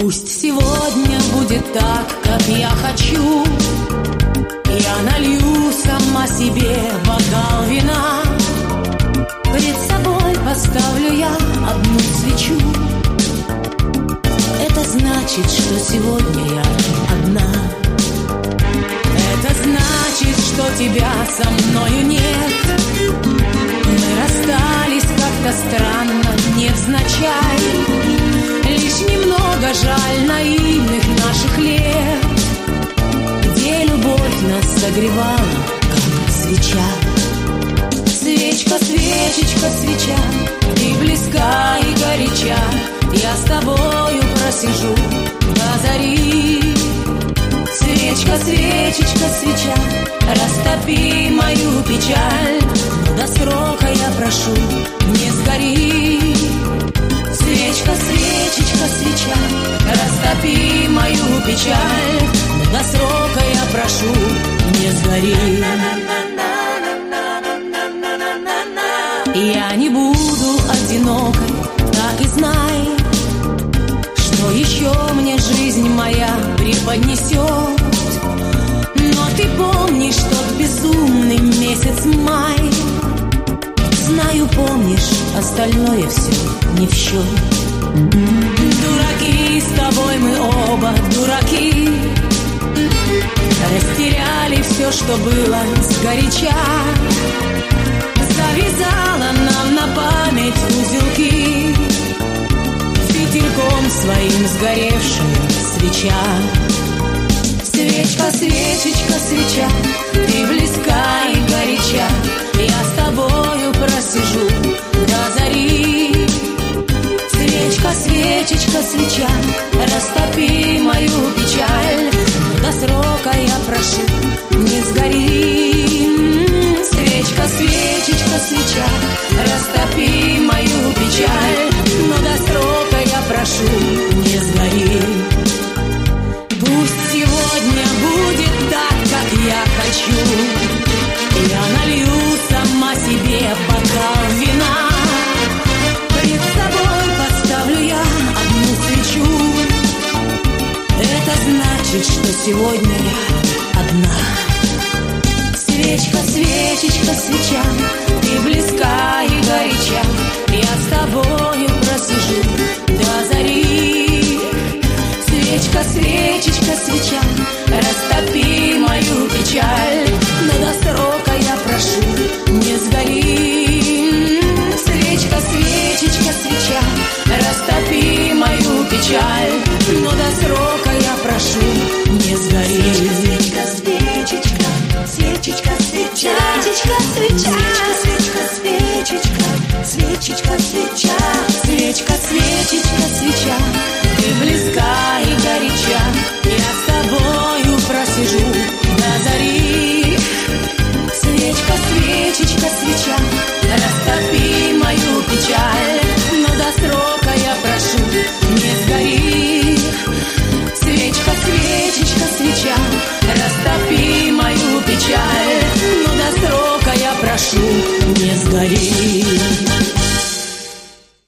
Пусть сегодня будет так, как я хочу. Я налью сама себе бокал вина. Перед собой поставлю я одну свечу. Это значит, что сегодня я одна. Это значит, что тебя со мною нет. Мы расстались как-то странно, невзначай. Лишь немного жаль наивных наших лет, где любовь нас согревала, как свеча. Свечка, свечечка, свеча, ты близка и горяча. Я с тобою просижу до зари. Свечка, свечечка, свеча, растопи мою печаль. Но до срока я прошу, не сгори. Свечка, свечечка, свеча, растопи мою печаль. Но до срока я прошу, не сгори. Я не буду одинокой, так и знай, что еще мне жизнь моя преподнесет. Но ты помнишь тот безумный месяц май. Знаю, помнишь, остальное все не в счет. Дураки, с тобой мы оба дураки. Растеряли все, что было сгоряча. Завязала нам на память узелки, фитильком своим сгоревшим свеча. Свечка, свечечка, свеча, ты близка и горяча. Я с тобою просижу до зари. Свечка, свечечка, свеча, растопи мою печаль. До срока я прошу, не сгори. Свечка, свечечка, свеча, растопи мою печаль. Но до срока я прошу, не сгори. Пусть сегодня будет так, как я хочу. Я налью сама себе бокал вина. Перед собой поставлю я одну свечу. Это значит, что сегодня я одна. Свечка, свечечка, свеча, ты близка и горяча. Я с тобою просижу до зари. Свечка, свечечка, свеча, растопи мою печаль. Но до срока я прошу, не сгори. Свечка, свечечка, свеча, растопи мою печаль. Но до срока я прошу, не сгори. Свечка, свечечка, свечечка, свеча, свечечка, свеча, свечка, свечечка, свечечка, свеча, свечка, свечечка, свеча, ты близка и горяча.